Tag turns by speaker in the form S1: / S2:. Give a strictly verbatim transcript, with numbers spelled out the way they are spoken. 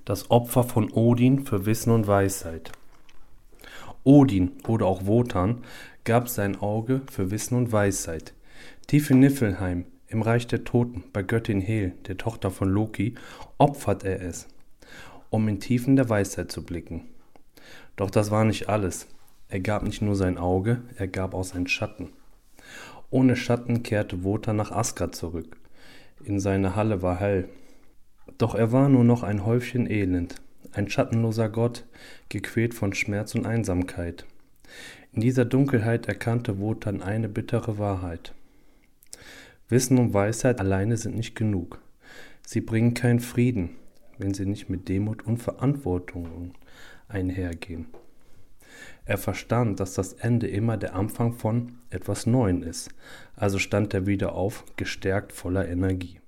S1: Das Opfer von Odin für Wissen und Weisheit. Odin, oder auch Wotan, gab sein Auge für Wissen und Weisheit. Tief in Niflheim, im Reich der Toten, bei Göttin Hel, der Tochter von Loki, opfert er es, um in Tiefen der Weisheit zu blicken. Doch das war nicht alles. Er gab nicht nur sein Auge, er gab auch seinen Schatten. Ohne Schatten kehrte Wotan nach Asgard zurück. In seine Halle war hell. Doch er war nur noch ein Häufchen Elend, ein schattenloser Gott, gequält von Schmerz und Einsamkeit. In dieser Dunkelheit erkannte Wotan eine bittere Wahrheit. Wissen und Weisheit alleine sind nicht genug. Sie bringen keinen Frieden, wenn sie nicht mit Demut und Verantwortung einhergehen. Er verstand, dass das Ende immer der Anfang von etwas Neuem ist, also stand er wieder auf, gestärkt voller Energie.